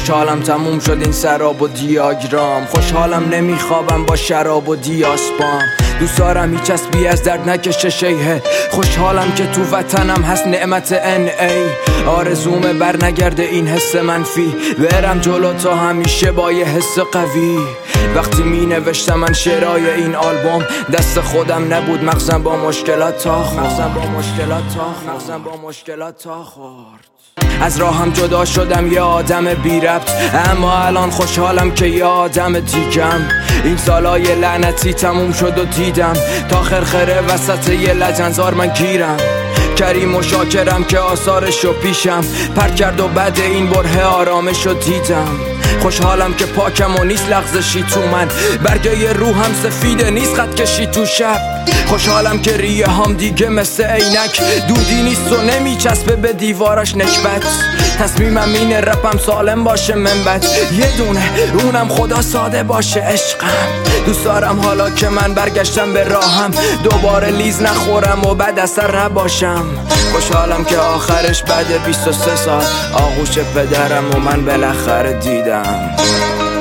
خوشحالم تموم شد این سراب و دیاگرام، خوشحالم نمیخوابم با شراب و دیاسپام. دوست دارم هیچ چسبی از درد نکشه شیهه، خوشحالم که تو وطنم هست نعمت NA. آرزومه بر نگرده این حس منفی، برم جلو تا همیشه با یه حس قوی. وقتی می نوشتم من شعرهای این آلبوم، دست خودم نبود مغزم با مشکلات تا خورد. از راهم جدا شدم یه آدم بی ربط، اما الان خوشحالم که یه آدم دیگم. این سالای لعنتی تموم شد و دیدم تا خرخره وسط یه لجنزار من گیرم. کریم و شاکرم که آثارشو پیشم پر کرد و بعد این بره آرامشو دیدم. خوشحالم که پاکم و نیست لغزشی تو من، برگه روحم سفیده نیست خط کشی تو شب. خوشحالم که ریه هم دیگه مثل عینک دودی نیست و نمیچسبه به دیواراش نکبت. تصمیمم اینه رپم سالم باشه منبت یه دونه، اونم خدا ساده باشه عشقم. دوست دارم حالا که من برگشتم به راهم دوباره لیز نخورم و بد اثر نباشم. خوشحالم که آخرش بعد 23 سال آغوش پدرم و من بالاخره دیدم.